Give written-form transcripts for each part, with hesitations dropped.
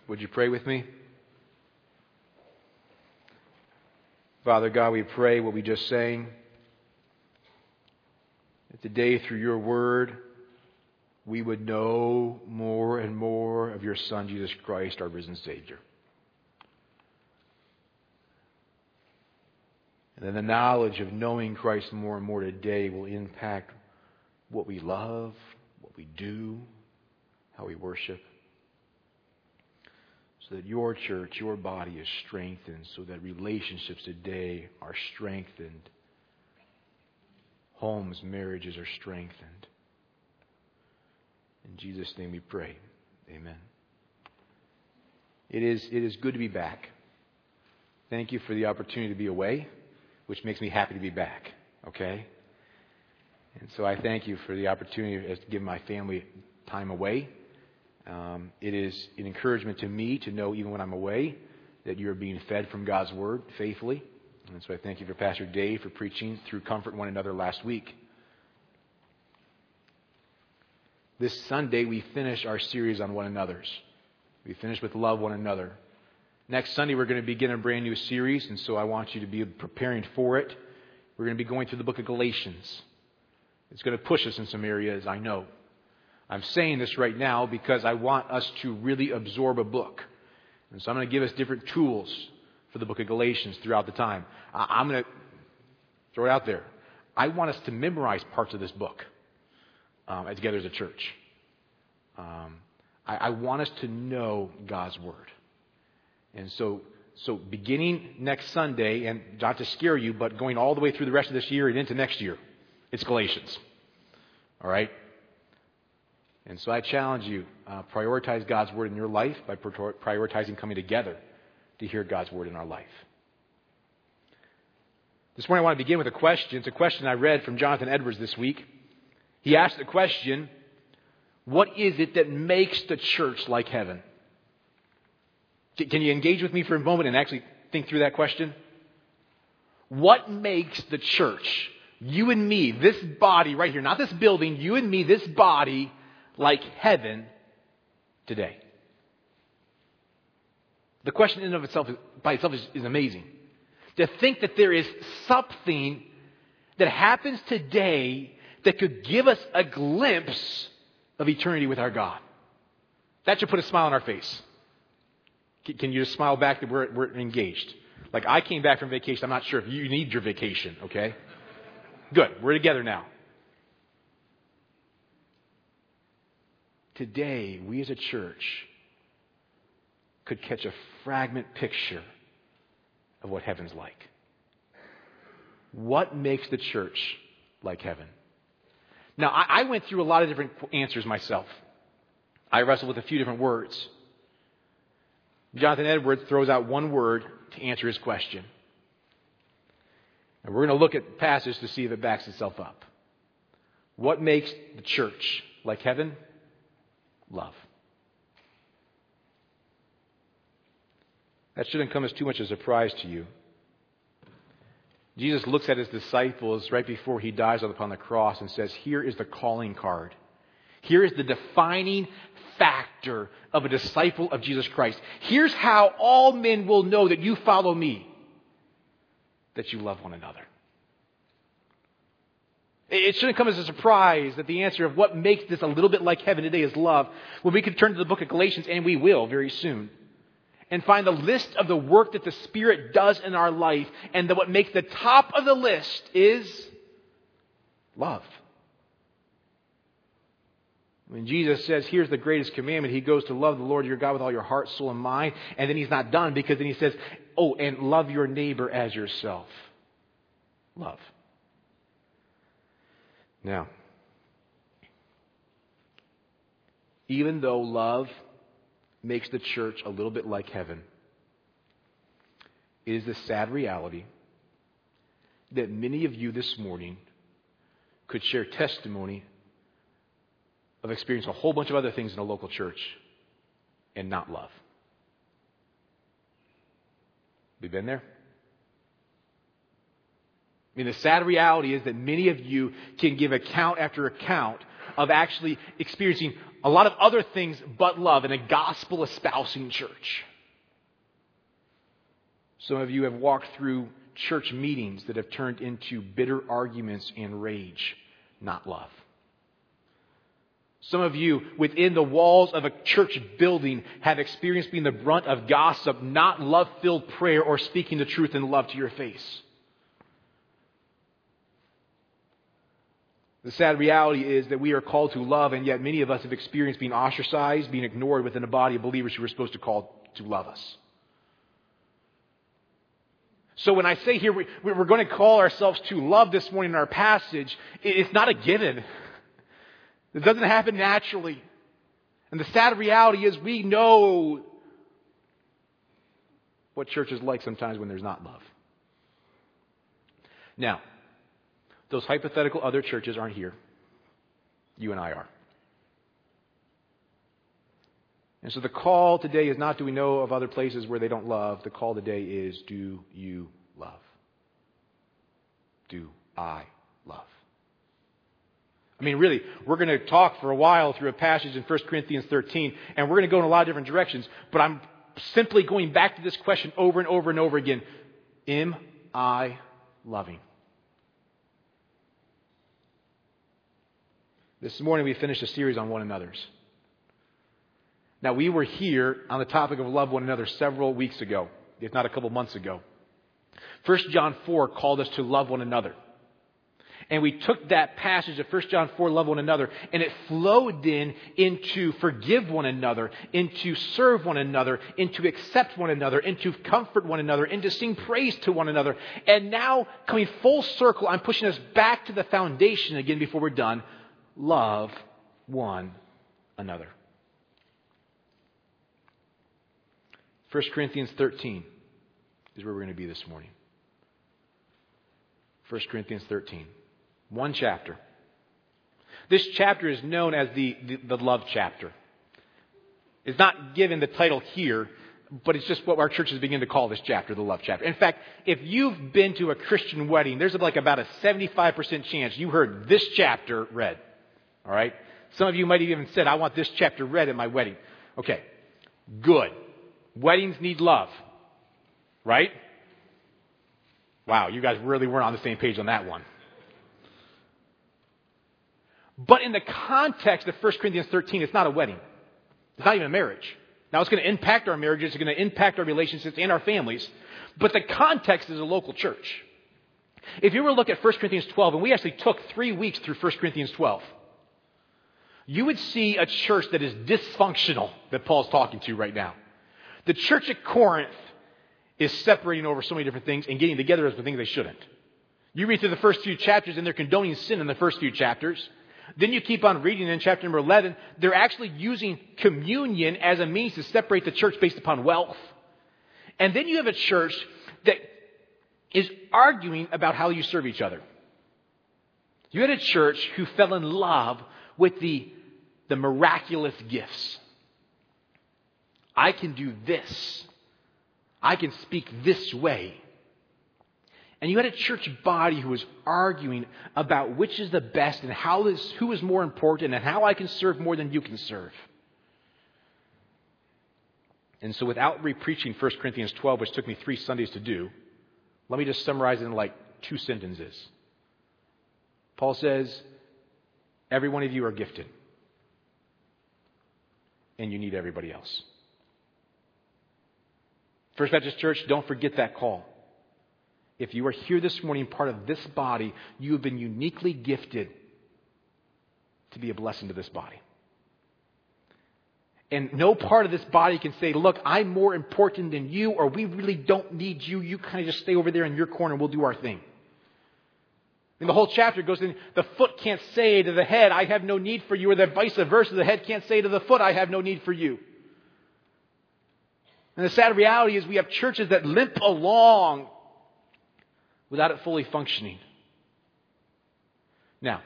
Would you pray with me? Father God, we pray what we just sang. That today, through your word, we would know more and more of your Son, Jesus Christ, our risen Savior. And then the knowledge of knowing Christ more and more today will impact what we love, what we do, how we worship. So that your church, your body is strengthened, so that relationships today are strengthened. Homes, marriages are strengthened. In Jesus' name we pray. Amen. It is good to be back. Thank you for the opportunity to be away, which makes me happy to be back. Okay? And so I thank you for the opportunity to give my family time away. It is an encouragement to me to know, even when I'm away, that you're being fed from God's Word faithfully. And so I thank you for Pastor Dave for preaching through Comfort One Another last week. This Sunday, we finish our series on one another's. We finish with love one another. Next Sunday, we're going to begin a brand new series, and so I want you to be preparing for it. We're going to be going through the book of Galatians. It's going to push us in some areas, I know. I'm saying this right now because I want us to really absorb a book. And so I'm going to give us different tools for the book of Galatians throughout the time. I'm going to throw it out there. I want us to memorize parts of this book together as a church. I want us to know God's Word. And so beginning next Sunday, and not to scare you, but going all the way through the rest of this year and into next year, it's Galatians. All right? And so I challenge you, prioritize God's Word in your life by prioritizing coming together to hear God's Word in our life. This morning I want to begin with a question. It's a question I read from Jonathan Edwards this week. He asked the question, what is it that makes the church like heaven? Can you engage with me for a moment and actually think through that question? What makes the church, you and me, this body right here, not this building, you and me, this body, like heaven today? The question in and of itself, by itself, is amazing. To think that there is something that happens today that could give us a glimpse of eternity with our God. That should put a smile on our face. Can you just smile back that we're engaged? Like, I came back from vacation. I'm not sure if you need your vacation, okay? Good. We're together now. Today, we as a church could catch a fragment picture of what heaven's like. What makes the church like heaven? Now, I went through a lot of different answers myself. I wrestled with a few different words. Jonathan Edwards throws out one word to answer his question. And we're going to look at passages to see if it backs itself up. What makes the church like heaven? Love. That shouldn't come as too much of a surprise to you. Jesus looks at his disciples right before he dies upon the cross and says, here is the calling card. Here is the defining factor of a disciple of Jesus Christ. Here's how all men will know that you follow me. That you love one another. It shouldn't come as a surprise that the answer of what makes this a little bit like heaven today is love. When we could turn to the book of Galatians, and we will very soon, and find the list of the work that the Spirit does in our life, and that what makes the top of the list is love. When Jesus says, here's the greatest commandment, he goes to love the Lord your God with all your heart, soul, and mind. And then he's not done, because then he says, oh, and love your neighbor as yourself. Love. Now, even though love makes the church a little bit like heaven, it is the sad reality that many of you this morning could share testimony of experiencing a whole bunch of other things in a local church and not love. We've been there. I mean, the sad reality is that many of you can give account after account of actually experiencing a lot of other things but love in a gospel espousing church. Some of you have walked through church meetings that have turned into bitter arguments and rage, not love. Some of you within the walls of a church building have experienced being the brunt of gossip, not love-filled prayer or speaking the truth in love to your face. The sad reality is that we are called to love, and yet many of us have experienced being ostracized, being ignored within a body of believers who are supposed to call to love us. So when I say here we're going to call ourselves to love this morning in our passage, it's not a given. It doesn't happen naturally. And the sad reality is we know what church is like sometimes when there's not love. Now, those hypothetical other churches aren't here. You and I are. And so the call today is not, do we know of other places where they don't love? The call today is, do you love? Do I love? I mean, really, we're going to talk for a while through a passage in 1 Corinthians 13, and we're going to go in a lot of different directions, but I'm simply going back to this question over and over and over again. Am I loving? This morning we finished a series on one another's. Now, we were here on the topic of love one another several weeks ago, if not a couple months ago. 1 John 4 called us to love one another. And we took that passage of 1 John 4, love one another, and it flowed into forgive one another, into serve one another, into accept one another, into comfort one another, into sing praise to one another. And now, coming full circle, I'm pushing us back to the foundation again before we're done. Love one another. 1 Corinthians 13 is where we're going to be this morning. 1 Corinthians 13. One chapter. This chapter is known as the love chapter. It's not given the title here, but it's just what our churches begin to call this chapter, the love chapter. In fact, if you've been to a Christian wedding, there's like about a 75% chance you heard this chapter read. All right? Some of you might have even said, I want this chapter read at my wedding. Okay, good. Weddings need love. Right? Wow, you guys really weren't on the same page on that one. But in the context of 1 Corinthians 13, it's not a wedding. It's not even a marriage. Now, it's going to impact our marriages. It's going to impact our relationships and our families. But the context is a local church. If you were to look at 1 Corinthians 12, and we actually took 3 weeks through 1 Corinthians 12, you would see a church that is dysfunctional that Paul's talking to right now. The church at Corinth is separating over so many different things and getting together as the things they shouldn't. You read through the first few chapters and they're condoning sin in the first few chapters. Then you keep on reading in chapter number 11, they're actually using communion as a means to separate the church based upon wealth. And then you have a church that is arguing about how you serve each other. You had a church who fell in love with the miraculous gifts. I can do this. I can speak this way. And you had a church body who was arguing about which is the best and who is more important and how I can serve more than you can serve. And so without re-preaching 1 Corinthians 12, which took me 3 Sundays to do, let me just summarize it in like 2 sentences. Paul says, every one of you are gifted. And you need everybody else. First Baptist Church, don't forget that call. If you are here this morning, part of this body, you have been uniquely gifted to be a blessing to this body. And no part of this body can say, look, I'm more important than you, or we really don't need you. You kind of just stay over there in your corner and we'll do our thing. And the whole chapter goes in, the foot can't say to the head, I have no need for you, or the vice versa, the head can't say to the foot, I have no need for you. And the sad reality is we have churches that limp along without it fully functioning. Now,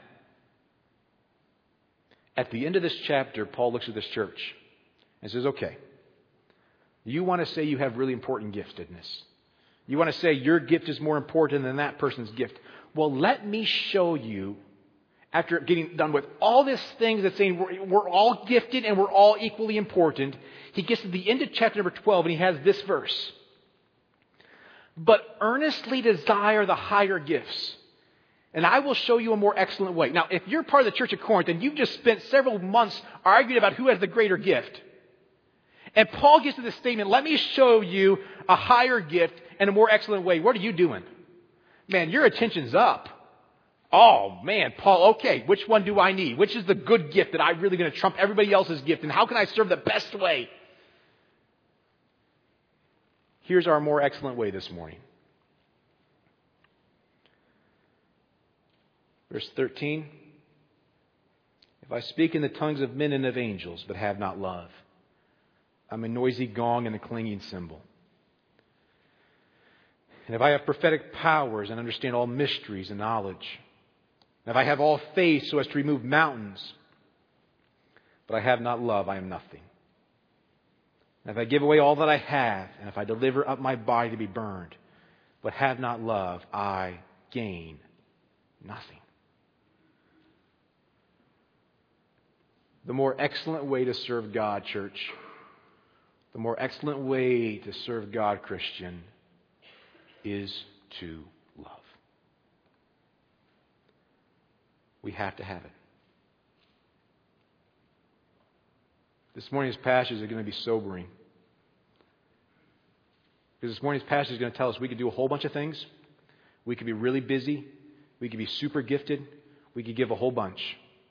at the end of this chapter, Paul looks at this church and says, okay, you want to say you have really important giftedness. You want to say your gift is more important than that person's gift. Well, let me show you after getting done with all these things that's saying we're all gifted and we're all equally important, he gets to the end of chapter number 12 and he has this verse. But earnestly desire the higher gifts, and I will show you a more excellent way. Now, if you're part of the church at Corinth and you've just spent several months arguing about who has the greater gift, and Paul gets to this statement, let me show you a higher gift and a more excellent way. What are you doing? Man, your attention's up. Oh, man, Paul, okay, which one do I need? Which is the good gift that I'm really going to trump everybody else's gift? And how can I serve the best way? Here's our more excellent way this morning. Verse 13. If I speak in the tongues of men and of angels, but have not love, I'm a noisy gong and a clanging cymbal. And if I have prophetic powers and understand all mysteries and knowledge, and if I have all faith so as to remove mountains, but I have not love, I am nothing. And if I give away all that I have, and if I deliver up my body to be burned, but have not love, I gain nothing. The more excellent way to serve God, church, the more excellent way to serve God, Christian, is to love. We have to have it. This morning's passage is going to be sobering. Because this morning's passage is going to tell us we could do a whole bunch of things. We could be really busy. We could be super gifted. We could give a whole bunch.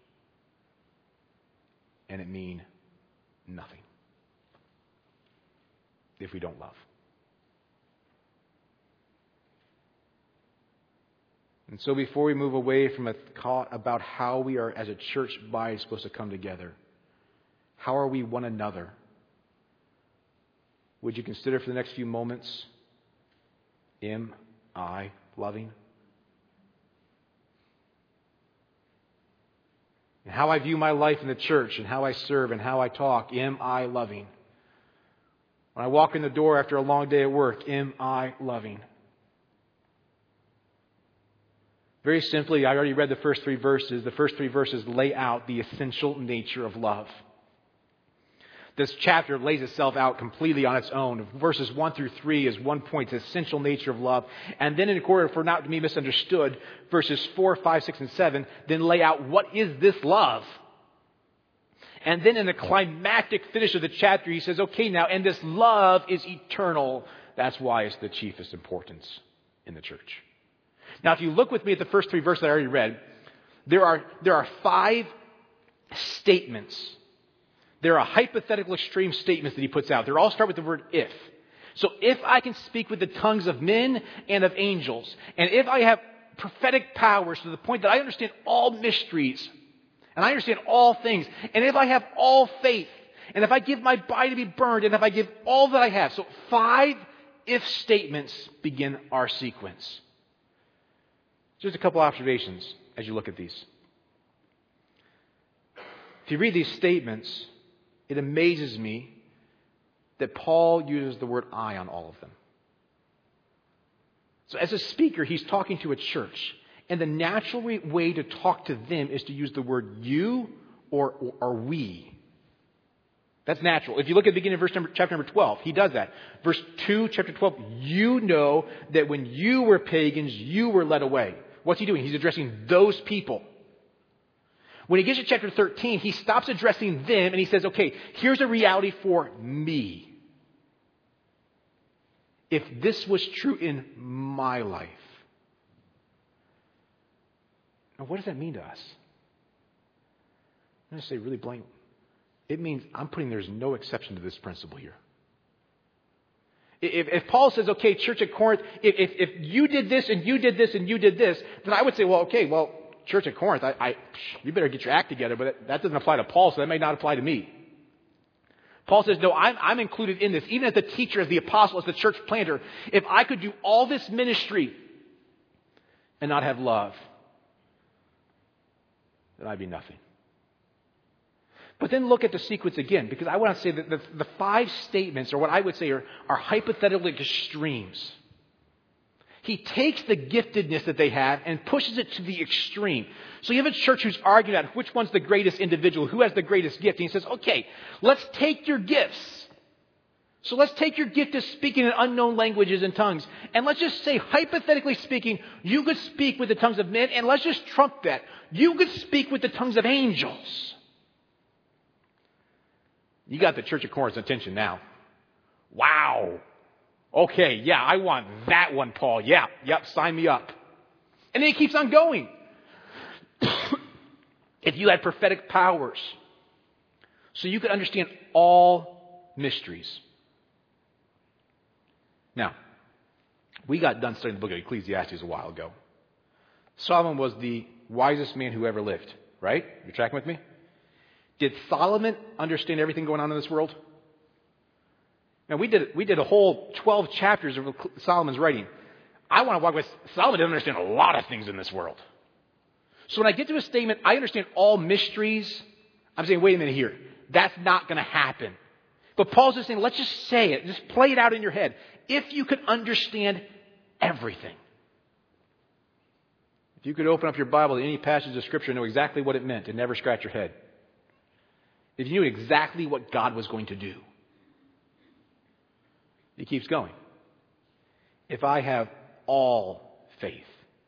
And it mean nothing if we don't love. And so before we move away from a thought about how we are as a church body supposed to come together, how are we one another? Would you consider for the next few moments, am I loving? And how I view my life in the church and how I serve and how I talk, am I loving? When I walk in the door after a long day at work, am I loving? Very simply, I already read the first three verses. The first three verses lay out the essential nature of love. This chapter lays itself out completely on its own. Verses 1 through 3 is one point, the essential nature of love. And then in order for not to be misunderstood, verses 4, 5, 6, and 7 then lay out what is this love. And then in the climactic finish of the chapter, he says, okay, now, and this love is eternal. That's why it's the chiefest importance in the church. Now, if you look with me at the first three verses that I already read, there are 5 statements. There are hypothetical extreme statements that he puts out. They all start with the word if. So if I can speak with the tongues of men and of angels, and if I have prophetic powers to the point that I understand all mysteries, and I understand all things, and if I have all faith, and if I give my body to be burned, and if I give all that I have. So 5 if statements begin our sequence. Just a couple observations as you look at these. If you read these statements, it amazes me that Paul uses the word I on all of them. So as a speaker, he's talking to a church. And the natural way to talk to them is to use the word you or we. That's natural. If you look at the beginning of chapter number 12, he does that. Verse 2, chapter 12, you know that when you were pagans, you were led away. What's he doing? He's addressing those people. When he gets to chapter 13, he stops addressing them and he says, okay, here's a reality for me. If this was true in my life. Now, what does that mean to us? I'm going to say really blank. It means there's no exception to this principle here. If Paul says, okay, church at Corinth, if you did this and you did this and you did this, then I would say, church at Corinth, you better get your act together, but that doesn't apply to Paul, so that may not apply to me. Paul says, no, I'm included in this. Even as the teacher, as the apostle, as the church planter, if I could do all this ministry and not have love, then I'd be nothing. But then look at the sequence again, because I want to say that the 5 statements, or what I would say are hypothetical extremes. He takes the giftedness that they have and pushes it to the extreme. So you have a church who's arguing about which one's the greatest individual, who has the greatest gift. And he says, okay, let's take your gifts. So let's take your gift of speaking in unknown languages and tongues. And let's just say, hypothetically speaking, you could speak with the tongues of men. And let's just trump that. You could speak with the tongues of angels. You got the Church of Corinth's attention now. Wow. Okay, yeah, I want that one, Paul. Yeah, yep, sign me up. And then he keeps on going. If you had prophetic powers, so you could understand all mysteries. Now, we got done studying the book of Ecclesiastes a while ago. Solomon was the wisest man who ever lived, right? You're tracking with me? Did Solomon understand everything going on in this world? Now, we did a whole 12 chapters of Solomon's writing. I want to walk with Solomon didn't understand a lot of things in this world. So when I get to a statement, I understand all mysteries, I'm saying, wait a minute here. That's not going to happen. But Paul's just saying, let's just say it. Just play it out in your head. If you could understand everything. If you could open up your Bible to any passage of Scripture and know exactly what it meant and never scratch your head. If you knew exactly what God was going to do. He keeps going. If I have all faith,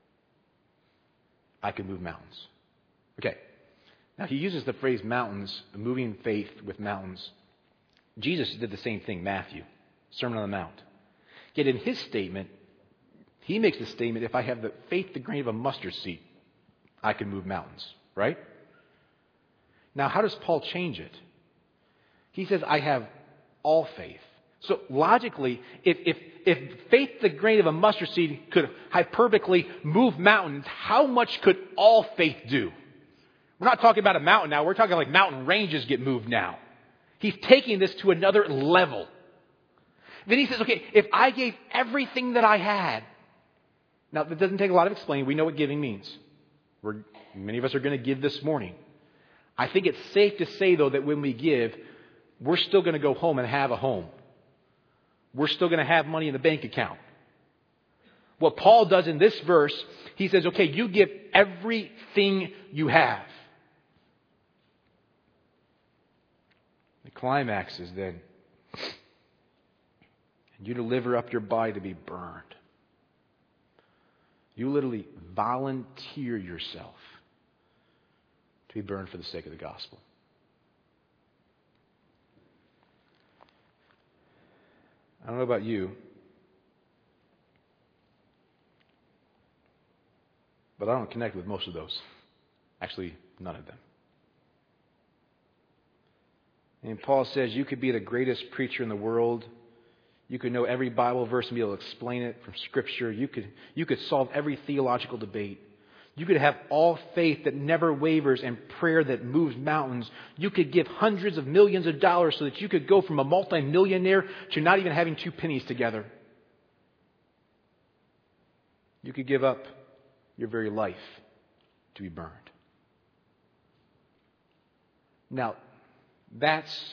I can move mountains. Okay. Now he uses the phrase mountains, moving faith with mountains. Jesus did the same thing, Matthew, Sermon on the Mount. Yet in his statement, he makes the statement, if I have the faith the grain of a mustard seed, I can move mountains. Right? Now how does Paul change it? He says, I have all faith. So logically, if faith the grain of a mustard seed could hyperbolically move mountains, how much could all faith do? We're not talking about a mountain now. We're talking like mountain ranges get moved now. He's taking this to another level. Then he says, okay, if I gave everything that I had. Now, that doesn't take a lot of explaining. We know what giving means. Many of us are going to give this morning. I think it's safe to say, though, that when we give, we're still going to go home and have a home. We're still going to have money in the bank account. What Paul does in this verse, he says, okay, you give everything you have. The climax is then, and you deliver up your body to be burned. You literally volunteer yourself to be burned for the sake of the gospel. I don't know about you, but I don't connect with most of those. Actually, none of them. And Paul says you could be the greatest preacher in the world. You could know every Bible verse and be able to explain it from Scripture. You could solve every theological debate. You could have all faith that never wavers and prayer that moves mountains. You could give hundreds of millions of dollars so that you could go from a multimillionaire to not even having 2 pennies together. You could give up your very life to be burned. Now, that's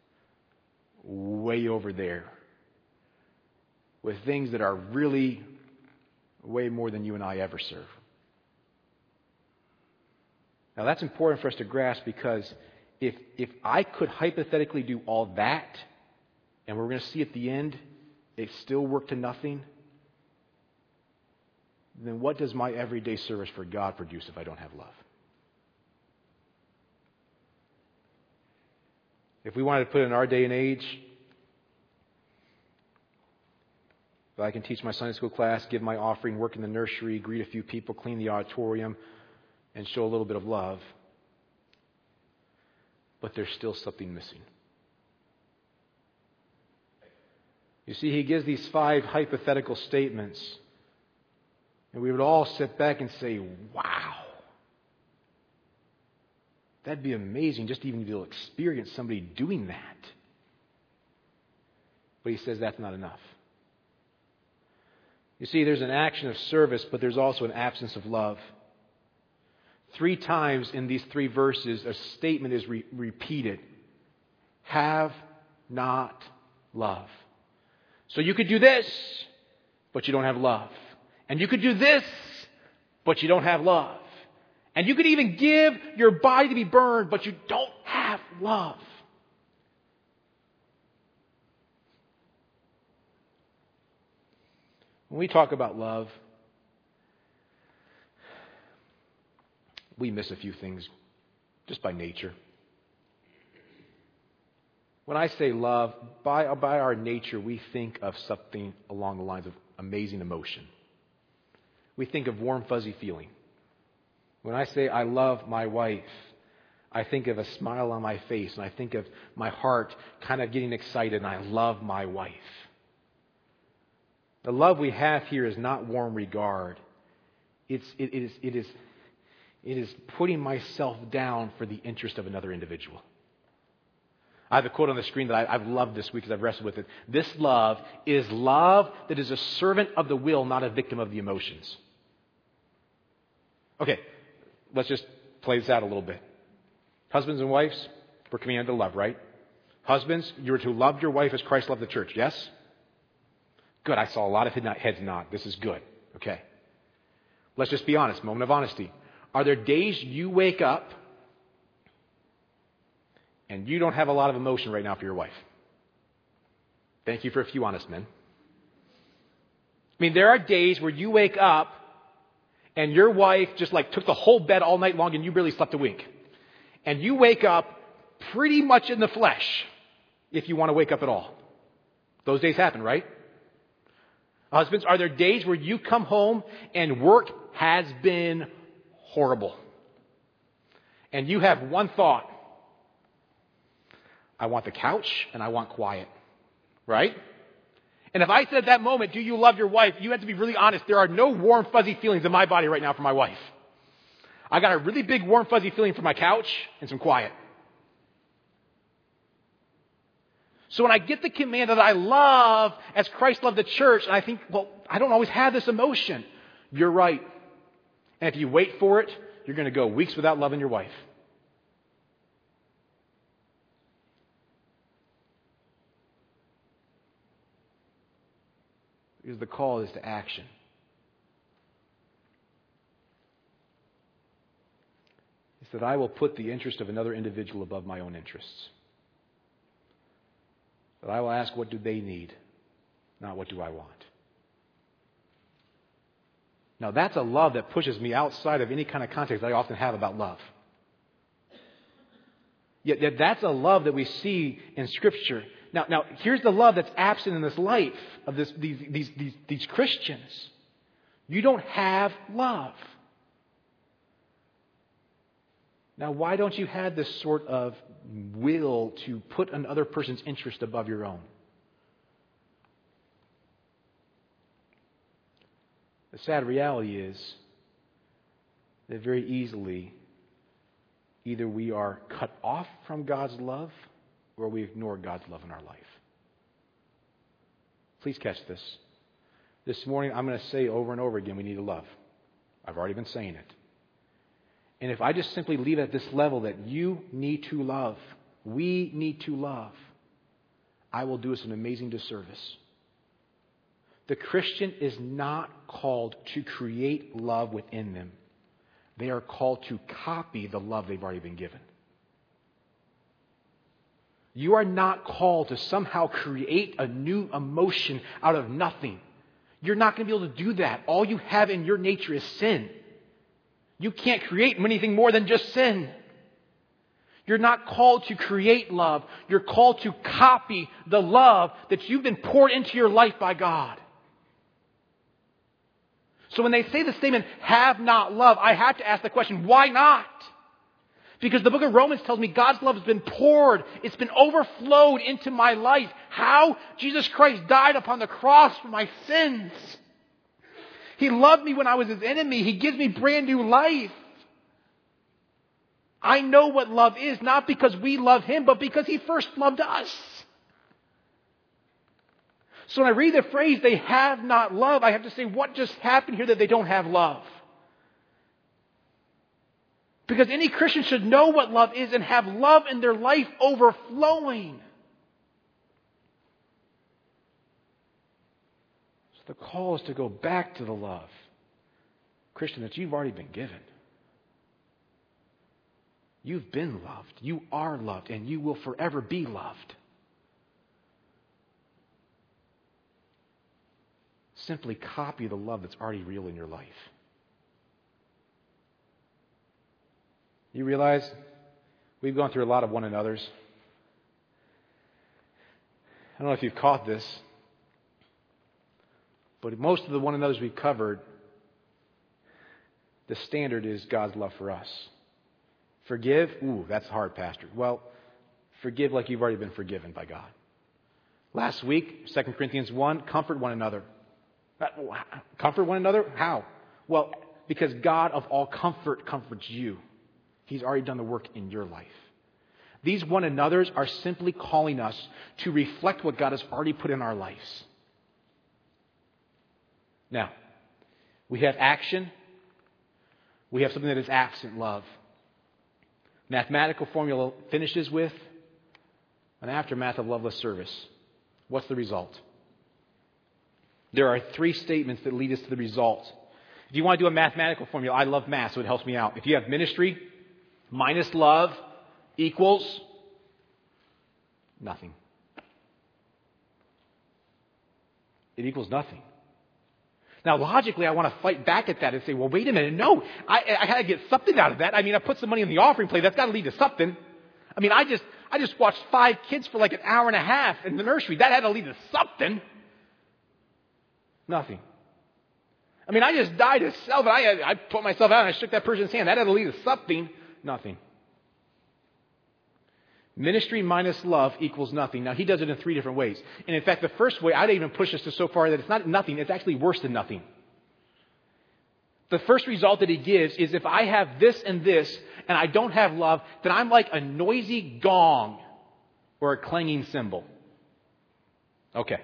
way over there with things that are really way more than you and I ever serve. Now that's important for us to grasp because if I could hypothetically do all that, and we're going to see at the end, it still worked to nothing, then what does my everyday service for God produce if I don't have love? If we wanted to put it in our day and age, if I can teach my Sunday school class, give my offering, work in the nursery, greet a few people, clean the auditorium, and show a little bit of love. But there's still something missing. You see, he gives these 5 hypothetical statements. And we would all sit back and say, wow. That'd be amazing just even to be able to experience somebody doing that. But he says that's not enough. You see, there's an action of service, but there's also an absence of love. 3 times in these 3 verses, a statement is repeated. Have not love. So you could do this, but you don't have love. And you could do this, but you don't have love. And you could even give your body to be burned, but you don't have love. When we talk about love, we miss a few things just by nature. When I say love, by our nature, we think of something along the lines of amazing emotion. We think of warm, fuzzy feeling. When I say I love my wife, I think of a smile on my face, and I think of my heart kind of getting excited, and I love my wife. The love we have here is not warm regard. It is putting myself down for the interest of another individual. I have a quote on the screen that I've loved this week as I've wrestled with it. This love is love that is a servant of the will, not a victim of the emotions. Okay, let's just play this out a little bit. Husbands and wives, we're commanded to love, right? Husbands, you are to love your wife as Christ loved the church, yes? Good, I saw a lot of heads nod. This is good. Okay. Let's just be honest, moment of honesty. Are there days you wake up and you don't have a lot of emotion right now for your wife? Thank you for a few honest men. I mean, there are days where you wake up and your wife just like took the whole bed all night long and you barely slept a wink. And you wake up pretty much in the flesh, if you want to wake up at all. Those days happen, right? Husbands, are there days where you come home and work has been horrible? And you have one thought. I want the couch and I want quiet. Right? And if I said at that moment, do you love your wife? You have to be really honest. There are no warm, fuzzy feelings in my body right now for my wife. I got a really big, warm, fuzzy feeling for my couch and some quiet. So when I get the command that I love as Christ loved the church, and I think, well, I don't always have this emotion. You're right. And if you wait for it, you're going to go weeks without loving your wife. Because the call is to action. It's that I will put the interest of another individual above my own interests. That I will ask, what do they need, not what do I want. Now that's a love that pushes me outside of any kind of context that I often have about love. Yet that's a love that we see in Scripture. Now here's the love that's absent in this life of these Christians. You don't have love. Now, why don't you have this sort of will to put another person's interest above your own? The sad reality is that very easily either we are cut off from God's love or we ignore God's love in our life. Please catch this. This morning I'm going to say over and over again we need to love. I've already been saying it. And if I just simply leave it at this level that you need to love, we need to love, I will do us an amazing disservice. The Christian is not called to create love within them. They are called to copy the love they've already been given. You are not called to somehow create a new emotion out of nothing. You're not going to be able to do that. All you have in your nature is sin. You can't create anything more than just sin. You're not called to create love. You're called to copy the love that you've been poured into your life by God. So when they say the statement, have not love, I have to ask the question, why not? Because the book of Romans tells me God's love has been poured. It's been overflowed into my life. How? Jesus Christ died upon the cross for my sins. He loved me when I was His enemy. He gives me brand new life. I know what love is, not because we love Him, but because He first loved us. So when I read the phrase, they have not love, I have to say, what just happened here that they don't have love? Because any Christian should know what love is and have love in their life overflowing. The call is to go back to the love, Christian, that you've already been given. You've been loved. You are loved, and you will forever be loved. Simply copy the love that's already real in your life. You realize we've gone through a lot of one another's. I don't know if you've caught this, but most of the one another's we've covered, the standard is God's love for us. Forgive? Ooh, that's hard, Pastor. Well, forgive like you've already been forgiven by God. Last week, 2 Corinthians 1, comfort one another. Comfort one another? How? Well, because God of all comfort comforts you. He's already done the work in your life. These one another's are simply calling us to reflect what God has already put in our lives. Now, we have action. We have something that is absent, love. Mathematical formula finishes with an aftermath of loveless service. What's the result? There are 3 statements that lead us to the result. If you want to do a mathematical formula, I love math, so it helps me out. If you have ministry minus love equals nothing. It equals nothing. Now, logically, I want to fight back at that and say, well, wait a minute. No, I got to get something out of that. I mean, I put some money in the offering plate. That's got to lead to something. I mean, I just watched 5 kids for like an hour and a half in the nursery. That had to lead to something. Nothing. I mean, I just died to self. I put myself out and I shook that person's hand. That had to lead to something. Nothing. Ministry minus love equals nothing. Now, he does it in 3 different ways. And in fact, the first way, I'd even push this to so far that it's not nothing. It's actually worse than nothing. The first result that he gives is if I have this and this and I don't have love, then I'm like a noisy gong or a clanging cymbal. Okay.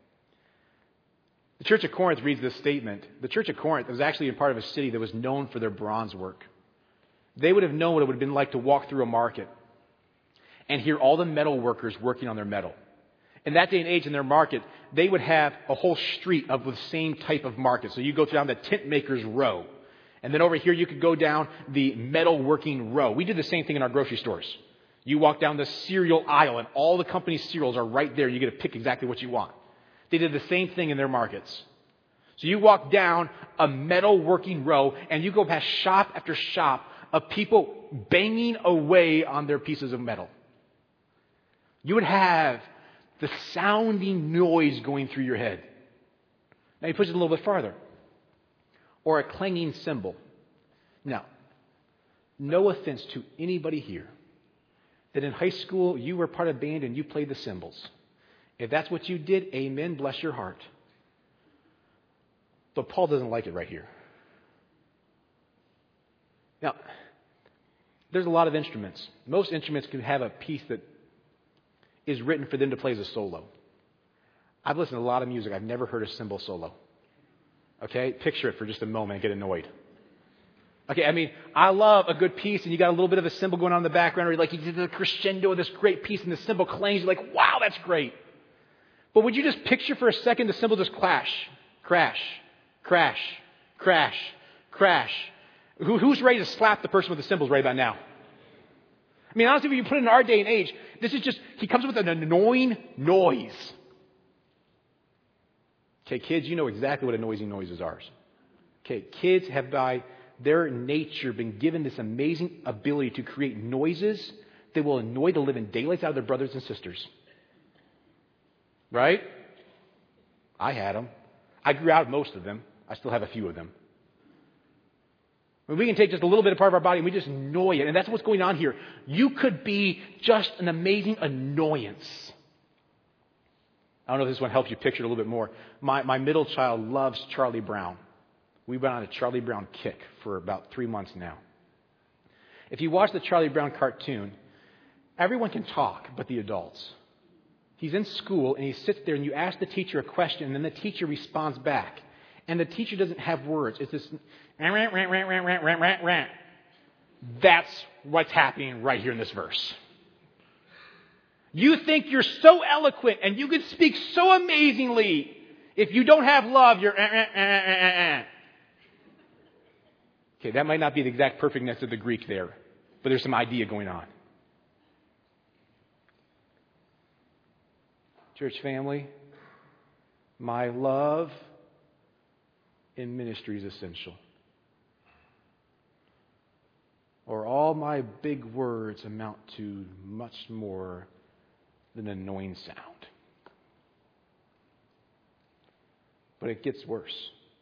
The Church of Corinth reads this statement. The Church of Corinth was actually a part of a city that was known for their bronze work. They would have known what it would have been like to walk through a market and hear all the metal workers working on their metal. In that day and age in their market, they would have a whole street of the same type of market. So you go down the tent maker's row. And then over here you could go down the metal working row. We did the same thing in our grocery stores. You walk down the cereal aisle and all the company's cereals are right there. You get to pick exactly what you want. They did the same thing in their markets. So you walk down a metal working row and you go past shop after shop of people banging away on their pieces of metal. You would have the sounding noise going through your head. Now he pushes it a little bit farther. Or a clanging cymbal. Now, no offense to anybody here that in high school you were part of a band and you played the cymbals. If that's what you did, amen, bless your heart. But Paul doesn't like it right here. Now, there's a lot of instruments. Most instruments can have a piece that is written for them to play as a solo. I've listened to a lot of music. I've never heard a cymbal solo. Okay? Picture it for just a moment and get annoyed. Okay, I mean, I love a good piece and you got a little bit of a cymbal going on in the background, or like you did the crescendo of this great piece and the cymbal clangs. You're like, wow, that's great. But would you just picture for a second the cymbal just crash, crash, crash, crash, crash? Who's ready to slap the person with the cymbals right about now? I mean, honestly, if you put it in our day and age, this is just, he comes with an annoying noise. Okay, kids, you know exactly what a noisy noise is ours. Okay, kids have by their nature been given this amazing ability to create noises that will annoy the living daylights out of their brothers and sisters. Right? I had them. I grew out of most of them. I still have a few of them. I mean, we can take just a little bit of part of our body and we just annoy it. And that's what's going on here. You could be just an amazing annoyance. I don't know if this one helps you picture it a little bit more. My middle child loves Charlie Brown. We've been on a Charlie Brown kick for about 3 months now. If you watch the Charlie Brown cartoon, everyone can talk but the adults. He's in school and he sits there and you ask the teacher a question and then the teacher responds back. And the teacher doesn't have words. It's this rant, rant, rant, rant, rant, rant, rant, rant. That's what's happening right here in this verse. You think you're so eloquent and you can speak so amazingly If you don't have love, you're Okay, that might not be the exact perfectness of the Greek there, but there's some idea going on. Church family, my love in ministry is essential. Or all my big words amount to much more than an annoying sound. But it gets worse.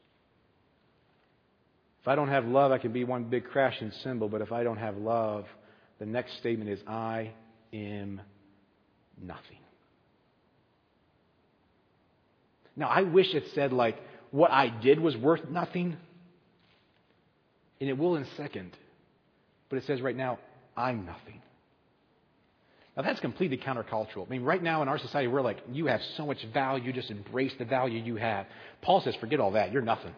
If I don't have love, I can be one big crashing cymbal. But if I don't have love, the next statement is, I am nothing. Now, I wish it said, like, what I did was worth nothing. And it will in a second. But it says right now, I'm nothing. Now, that's completely countercultural. I mean, right now in our society, we're like, you have so much value, just embrace the value you have. Paul says, forget all that. You're nothing.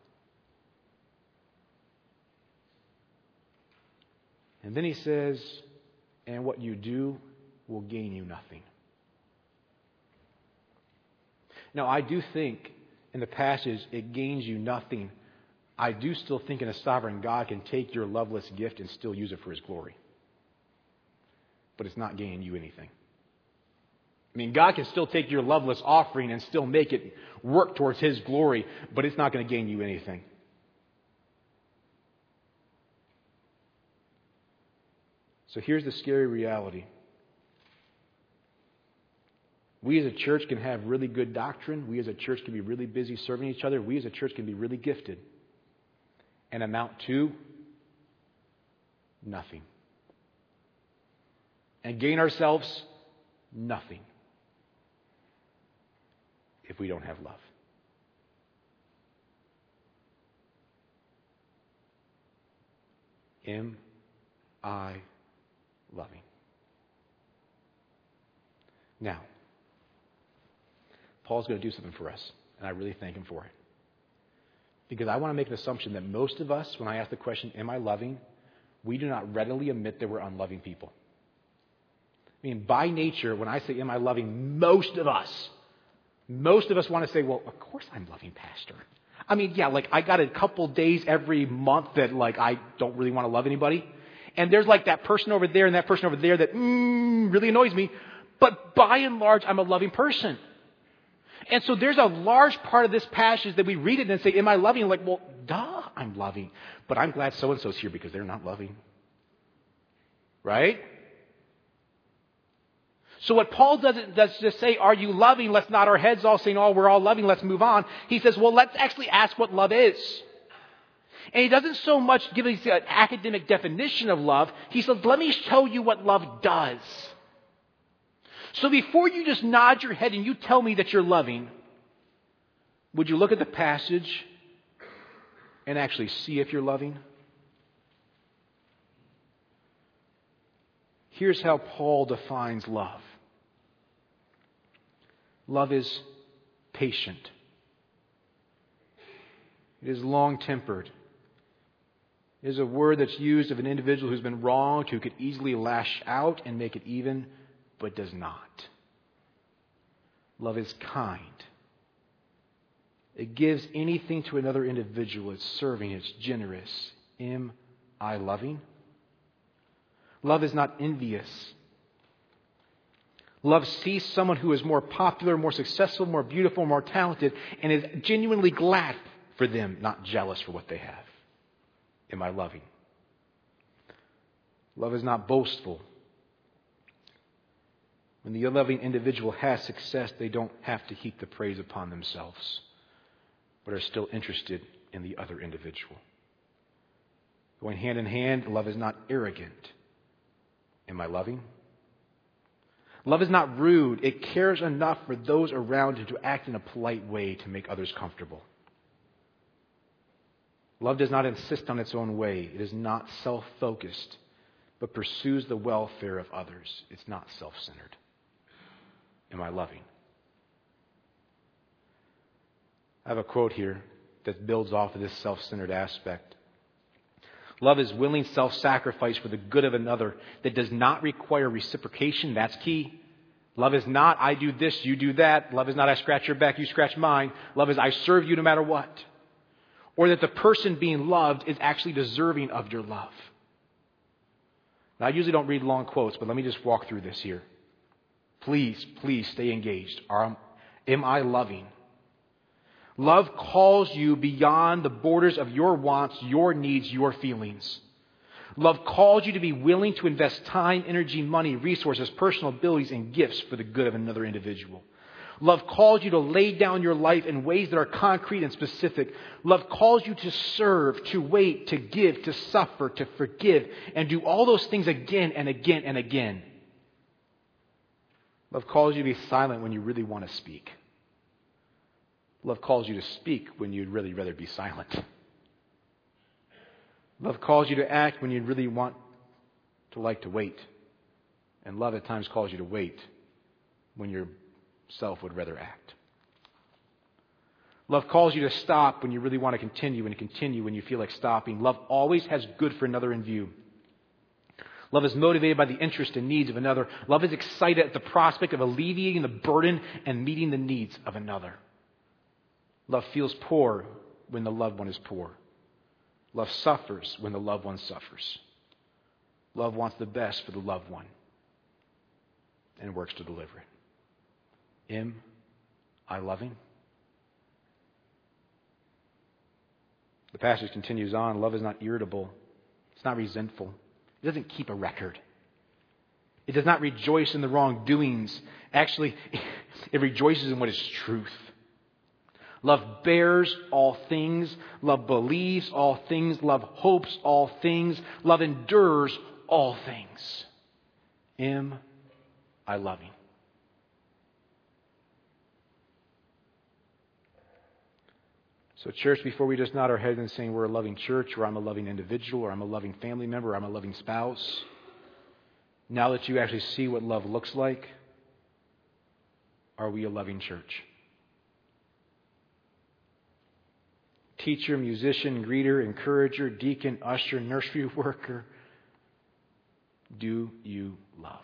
And then he says, and what you do will gain you nothing. Now, I do think in the passage it gains you nothing. I do still think a sovereign God can take your loveless gift and still use it for His glory. But it's not gaining you anything. I mean, God can still take your loveless offering and still make it work towards His glory, but it's not going to gain you anything. So here's the scary reality. We as a church can have really good doctrine. We as a church can be really busy serving each other. We as a church can be really gifted and amount to nothing. And gain ourselves nothing if we don't have love. Am I loving? Now, Paul's going to do something for us, and I really thank him for it. Because I want to make an assumption that most of us, when I ask the question, am I loving, we do not readily admit that we're unloving people. I mean, by nature, when I say, am I loving, most of us want to say, well, of course I'm loving, Pastor. I mean, yeah, like I got a couple days every month that like I don't really want to love anybody. And there's like that person over there and that person over there that really annoys me. But by and large, I'm a loving person. And so there's a large part of this passage that we read it and say, am I loving? Like, well, duh, I'm loving. But I'm glad so-and-so's here because they're not loving. Right? So what Paul does just say, are you loving? Let's nod our heads all saying, oh, we're all loving. Let's move on. He says, well, let's actually ask what love is. And he doesn't so much give us an academic definition of love. He says, let me show you what love does. So before you just nod your head and you tell me that you're loving, would you look at the passage and actually see if you're loving? Here's how Paul defines love. Love is patient. It is long-tempered. It is a word that's used of an individual who's been wronged, who could easily lash out and make it even, but does not. Love is kind. It gives anything to another individual. It's serving. It's generous. Am I loving? Love is not envious. Love sees someone who is more popular, more successful, more beautiful, more talented, and is genuinely glad for them, not jealous for what they have. Am I loving? Love is not boastful. When the loving individual has success, they don't have to heap the praise upon themselves, but are still interested in the other individual. Going hand in hand, love is not arrogant. Am I loving? Love is not rude. It cares enough for those around it to act in a polite way to make others comfortable. Love does not insist on its own way. It is not self-focused, but pursues the welfare of others. It's not self-centered. Am I loving? I have a quote here that builds off of this self-centered aspect. Love is willing self-sacrifice for the good of another that does not require reciprocation. That's key. Love is not, I do this, you do that. Love is not, I scratch your back, you scratch mine. Love is, I serve you no matter what. Or that the person being loved is actually deserving of your love. Now, I usually don't read long quotes, but let me just walk through this here. Please stay engaged. Am I loving? Love calls you beyond the borders of your wants, your needs, your feelings. Love calls you to be willing to invest time, energy, money, resources, personal abilities, and gifts for the good of another individual. Love calls you to lay down your life in ways that are concrete and specific. Love calls you to serve, to wait, to give, to suffer, to forgive, and do all those things again and again and again. Love calls you to be silent when you really want to speak. Love calls you to speak when you'd really rather be silent. Love calls you to act when you really want to like to wait. And love at times calls you to wait when yourself would rather act. Love calls you to stop when you really want to continue and continue when you feel like stopping. Love always has good for another in view. Love is motivated by the interest and needs of another. Love is excited at the prospect of alleviating the burden and meeting the needs of another. Love feels poor when the loved one is poor. Love suffers when the loved one suffers. Love wants the best for the loved one and works to deliver it. Am I loving? The passage continues on. Love is not irritable. It's not resentful. It doesn't keep a record. It does not rejoice in the wrongdoings. Actually, it rejoices in what is truth. Love bears all things. Love believes all things. Love hopes all things. Love endures all things. Am I loving? So, church, before we just nod our head and saying we're a loving church, or I'm a loving individual, or I'm a loving family member, or I'm a loving spouse, now that you actually see what love looks like, are we a loving church? Teacher, musician, greeter, encourager, deacon, usher, nursery worker, do you love?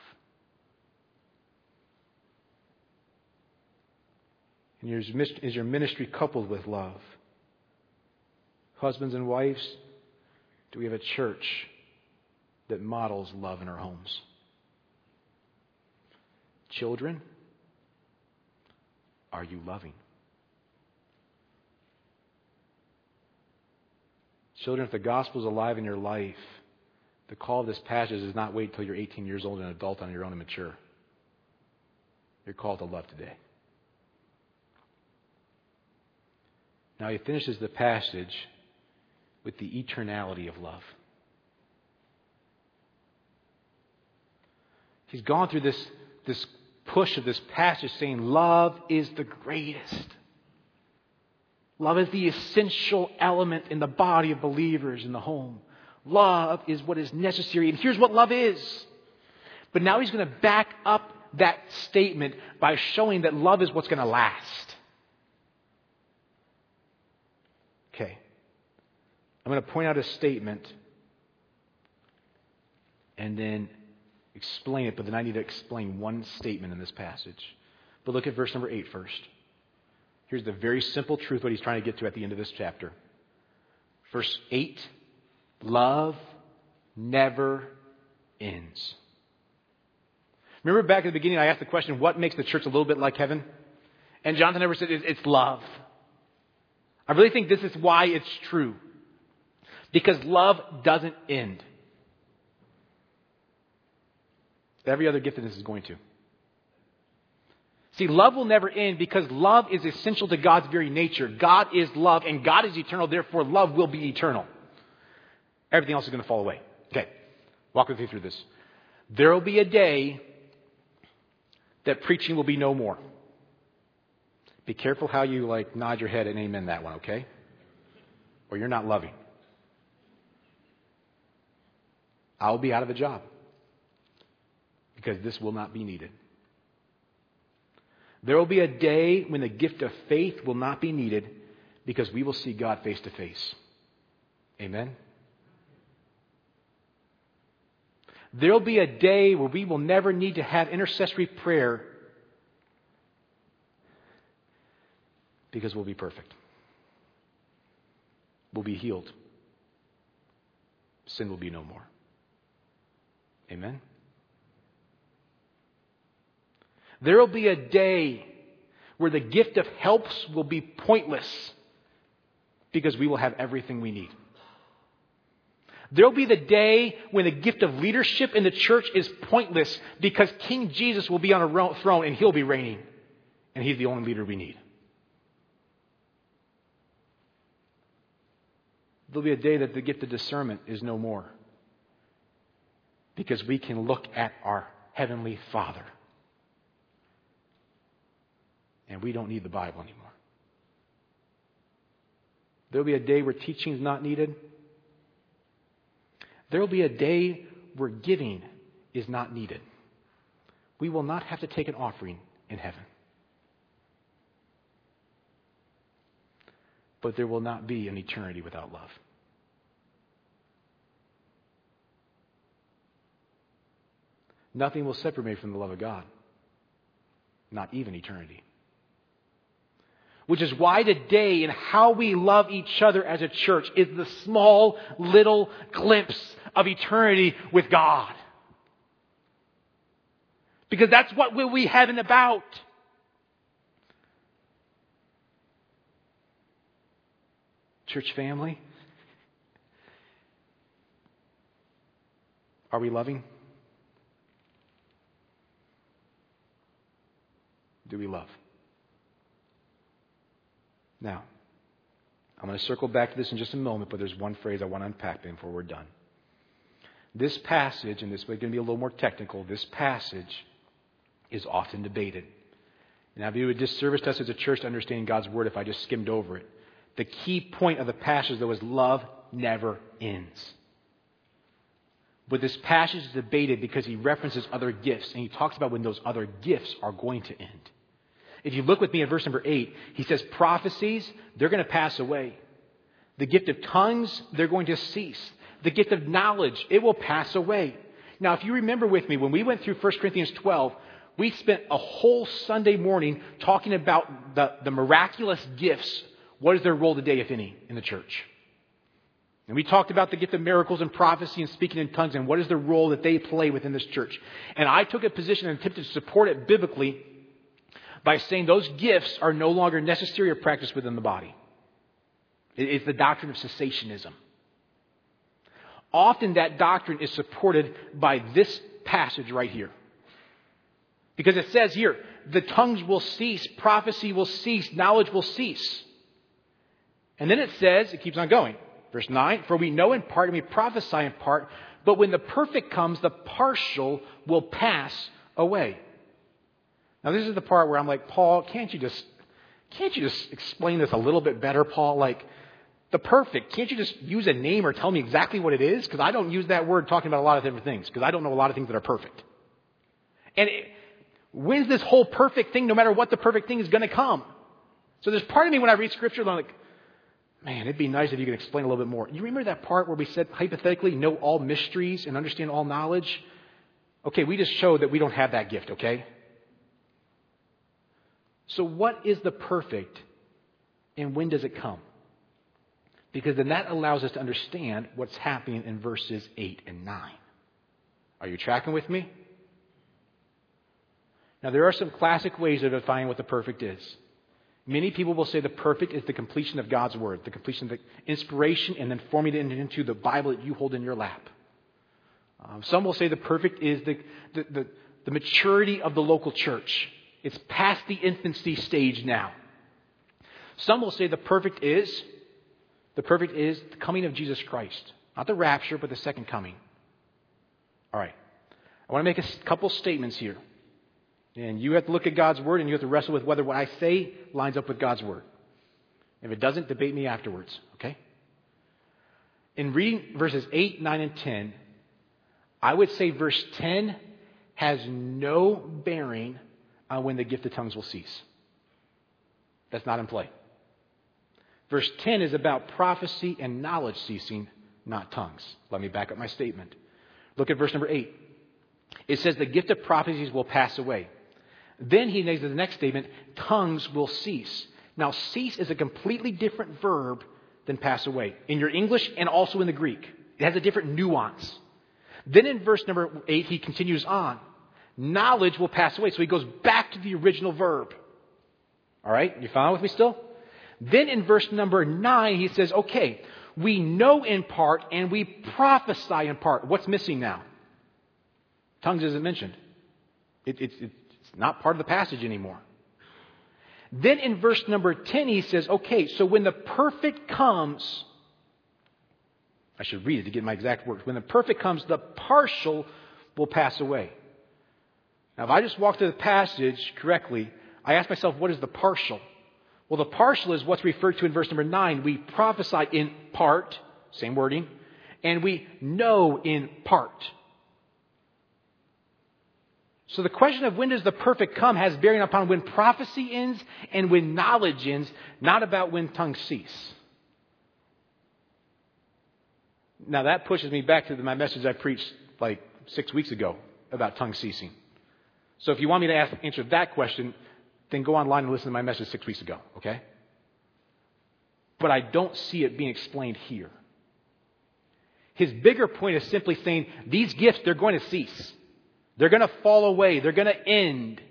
And is your ministry coupled with love? Husbands and wives, do we have a church that models love in our homes? Children, are you loving? Children, if the gospel is alive in your life, the call of this passage is not wait until you're 18 years old and an adult on your own and mature. You're called to love today. Now he finishes the passage with the eternality of love. He's gone through this push of this passage saying love is the greatest. Love is the essential element in the body of believers in the home. Love is what is necessary. And here's what love is. But now he's going to back up that statement by showing that love is what's going to last. Okay. I'm going to point out a statement and then explain it, but then I need to explain one statement in this passage. But look at verse number 8 first. Here's the very simple truth, what he's trying to get to at the end of this chapter. Verse 8, love never ends. Remember back at the beginning, I asked the question, what makes the church a little bit like heaven? And Jonathan Edwards said, it's love. I really think this is why it's true. Because love doesn't end. Every other giftedness is going to. See, love will never end because love is essential to God's very nature. God is love and God is eternal, therefore love will be eternal. Everything else is going to fall away. Okay, walk with me through this. There will be a day that preaching will be no more. Be careful how you nod your head and amen that one, okay? Or you're not loving. I'll be out of a job because this will not be needed. There will be a day when the gift of faith will not be needed because we will see God face to face. Amen? There will be a day where we will never need to have intercessory prayer Because we'll be perfect. We'll be healed. Sin will be no more. Amen? There will be a day where the gift of helps will be pointless because we will have everything we need. There will be the day when the gift of leadership in the church is pointless because King Jesus will be on a throne and He'll be reigning. And He's the only leader we need. There'll be a day that the gift of discernment is no more because we can look at our Heavenly Father. And we don't need the Bible anymore. There'll be a day where teaching is not needed. There will be a day where giving is not needed. We will not have to take an offering in heaven. But there will not be an eternity without love. Nothing will separate me from the love of God. Not even eternity. Which is why today and how we love each other as a church is the small little glimpse of eternity with God. Because that's what we'll be heaven about. Church family, are we loving? Do we love? Now, I'm going to circle back to this in just a moment, but there's one phrase I want to unpack before we're done. This passage, and this is going to be a little more technical, this passage is often debated. And I'd be a disservice to us as a church to understanding God's Word if I just skimmed over it. The key point of the passage, though, is love never ends. But this passage is debated because he references other gifts, and he talks about when those other gifts are going to end. If you look with me at verse number 8, he says prophecies, they're going to pass away. The gift of tongues, they're going to cease. The gift of knowledge, it will pass away. Now, if you remember with me, when we went through 1 Corinthians 12, we spent a whole Sunday morning talking about the miraculous gifts. What is their role today, if any, in the church? And we talked about the gift of miracles and prophecy and speaking in tongues and what is the role that they play within this church. And I took a position and attempted to support it biblically by saying those gifts are no longer necessary or practiced within the body. It's the doctrine of cessationism. Often that doctrine is supported by this passage right here. Because it says here, the tongues will cease, prophecy will cease, knowledge will cease. And then it says, it keeps on going. Verse 9, for we know in part and we prophesy in part, but when the perfect comes, the partial will pass away. Now this is the part where I'm like, Paul, can't you just explain this a little bit better, Paul? Like, the perfect, can't you just use a name or tell me exactly what it is? Because I don't use that word talking about a lot of different things, because I don't know a lot of things that are perfect. And when's this whole perfect thing, no matter what the perfect thing is going to come? So there's part of me when I read Scripture, I'm like, man, it'd be nice if you could explain a little bit more. You remember that part where we said, hypothetically, know all mysteries and understand all knowledge? Okay, we just showed that we don't have that gift, okay? So what is the perfect and when does it come? Because then that allows us to understand what's happening in verses 8 and 9. Are you tracking with me? Now, there are some classic ways of defining what the perfect is. Many people will say the perfect is the completion of God's Word, the completion of the inspiration and then forming it into the Bible that you hold in your lap. Some will say the perfect is the maturity of the local church. It's past the infancy stage now. Some will say the perfect is the coming of Jesus Christ. Not the rapture, but the second coming. All right. I want to make a couple statements here. And you have to look at God's Word and you have to wrestle with whether what I say lines up with God's Word. If it doesn't, debate me afterwards. Okay? In reading verses 8, 9, and 10, I would say verse 10 has no bearing on when the gift of tongues will cease. That's not in play. Verse 10 is about prophecy and knowledge ceasing, not tongues. Let me back up my statement. Look at verse number 8. It says the gift of prophecies will pass away. Then he makes the next statement, tongues will cease. Now, cease is a completely different verb than pass away in your English and also in the Greek. It has a different nuance. Then in verse number 8, he continues on. Knowledge will pass away. So he goes back to the original verb. All right? You following with me still? Then in verse number 9, he says, okay, we know in part and we prophesy in part. What's missing now? Tongues isn't mentioned. It's not part of the passage anymore. Then in verse number 10, he says, okay, so when the perfect comes, I should read it to get my exact words. When the perfect comes, the partial will pass away. Now, if I just walk through the passage correctly, I ask myself, what is the partial? Well, the partial is what's referred to in verse number 9. We prophesy in part, same wording, and we know in part. So the question of when does the perfect come has bearing upon when prophecy ends and when knowledge ends, not about when tongues cease. Now that pushes me back to my message I preached like 6 weeks ago about tongue ceasing. So if you want me to answer that question, then go online and listen to my message 6 weeks ago, okay? But I don't see it being explained here. His bigger point is simply saying these gifts, they're going to cease. They're going to fall away. They're going to end.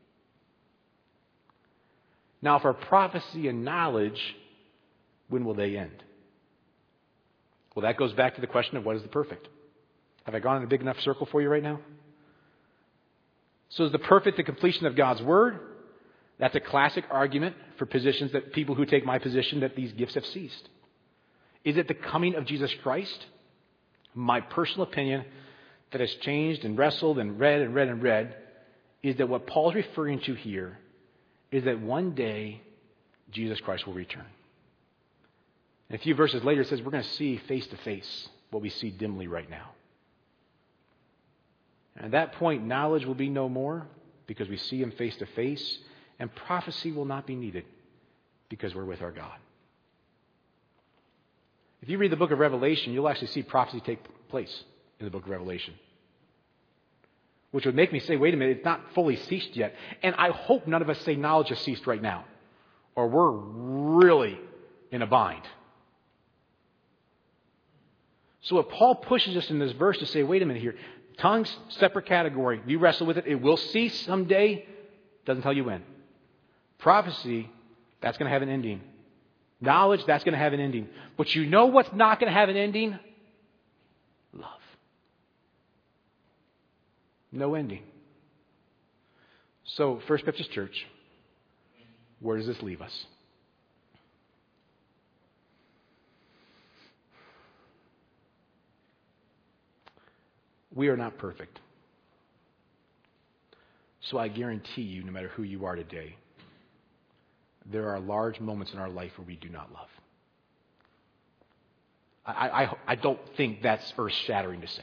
Now, for prophecy and knowledge, when will they end? Well, that goes back to the question of what is the perfect. Have I gone in a big enough circle for you right now? So is the perfect the completion of God's Word? That's a classic argument for positions that people who take my position that these gifts have ceased. Is it the coming of Jesus Christ? My personal opinion that has changed and wrestled and read is that what Paul's referring to here is that one day Jesus Christ will return. And a few verses later it says we're going to see face to face what we see dimly right now. And at that point, knowledge will be no more because we see him face to face, and prophecy will not be needed because we're with our God. If you read the book of Revelation, you'll actually see prophecy take place in the book of Revelation. Which would make me say, wait a minute, it's not fully ceased yet. And I hope none of us say knowledge has ceased right now. Or we're really in a bind. So what Paul pushes us in this verse to say, wait a minute here, tongues, separate category. We wrestle with it. It will cease someday. Doesn't tell you when. Prophecy, that's going to have an ending. Knowledge, that's going to have an ending. But you know what's not going to have an ending? Love. No ending. So, First Baptist Church, where does this leave us? We are not perfect. So I guarantee you, no matter who you are today, there are large moments in our life where we do not love. I don't think that's earth-shattering to say.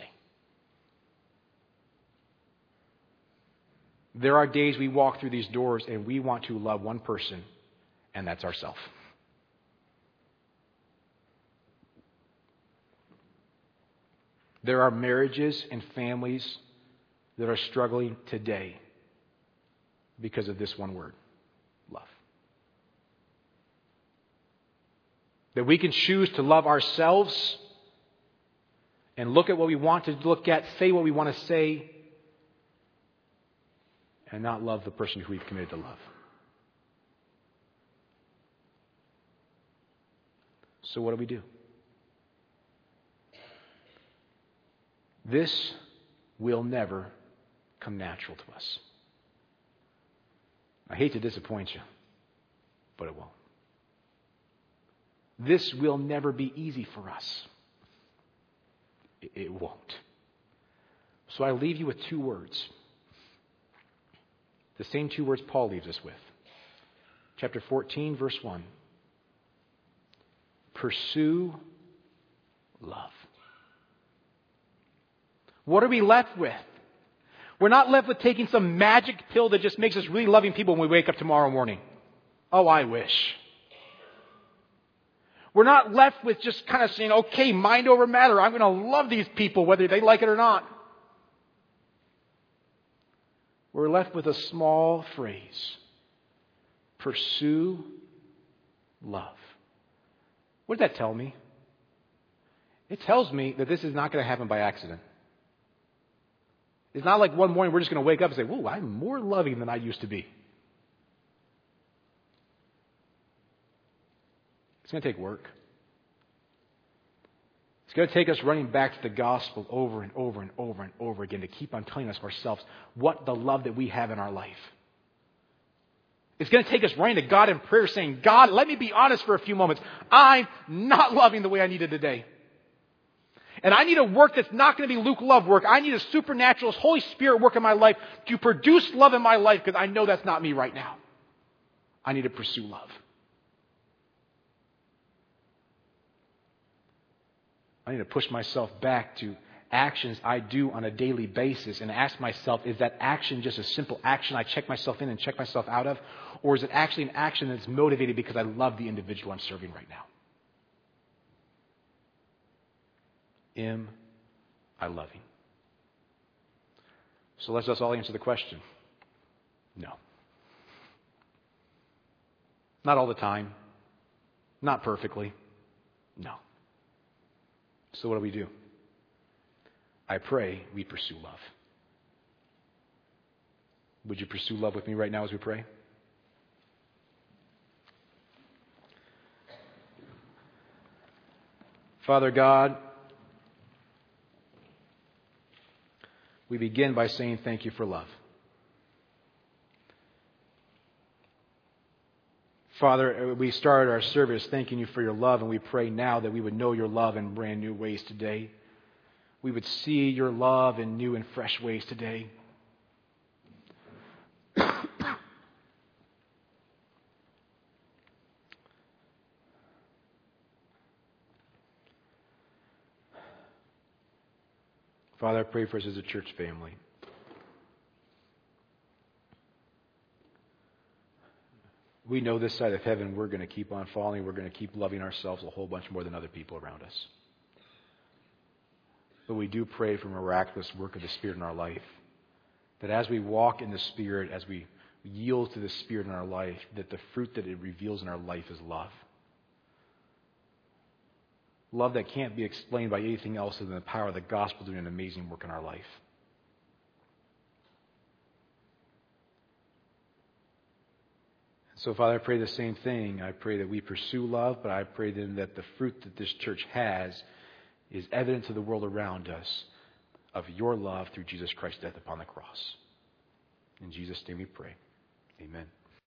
There are days we walk through these doors and we want to love one person, and that's ourselves. There are marriages and families that are struggling today because of this one word, love. That we can choose to love ourselves and look at what we want to look at, say what we want to say, and not love the person who we've committed to love. So what do? This will never come natural to us. I hate to disappoint you, but it won't. This will never be easy for us. It won't. So I leave you with two words. The same two words Paul leaves us with. Chapter 14, verse 1. Pursue love. What are we left with? We're not left with taking some magic pill that just makes us really loving people when we wake up tomorrow morning. Oh, I wish. We're not left with just kind of saying, okay, mind over matter. I'm going to love these people whether they like it or not. We're left with a small phrase. Pursue love. What does that tell me? It tells me that this is not going to happen by accident. It's not like one morning we're just going to wake up and say, whoa, I'm more loving than I used to be. It's going to take work. It's going to take us running back to the gospel over and over and over and over again to keep on telling us ourselves what the love that we have in our life. It's going to take us running to God in prayer saying, God, let me be honest for a few moments. I'm not loving the way I needed today. And I need a work that's not going to be Luke love work. I need a supernatural Holy Spirit work in my life to produce love in my life because I know that's not me right now. I need to pursue love. I need to push myself back to actions I do on a daily basis and ask myself, is that action just a simple action I check myself in and check myself out of? Or is it actually an action that's motivated because I love the individual I'm serving right now? Am I loving? So let's just all answer the question. No. Not all the time. Not perfectly. No. So what do? I pray we pursue love. Would you pursue love with me right now as we pray? Father God, we begin by saying thank you for love. Father, we started our service thanking you for your love, and we pray now that we would know your love in brand new ways today. We would see your love in new and fresh ways today. Father, I pray for us as a church family. We know this side of heaven we're going to keep on falling. We're going to keep loving ourselves a whole bunch more than other people around us. But we do pray for miraculous work of the Spirit in our life. That as we walk in the Spirit, as we yield to the Spirit in our life, that the fruit that it reveals in our life is love. Love that can't be explained by anything else than the power of the gospel doing an amazing work in our life. So, Father, I pray the same thing. I pray that we pursue love, but I pray then that the fruit that this church has is evident to the world around us of your love through Jesus Christ's death upon the cross. In Jesus' name we pray. Amen.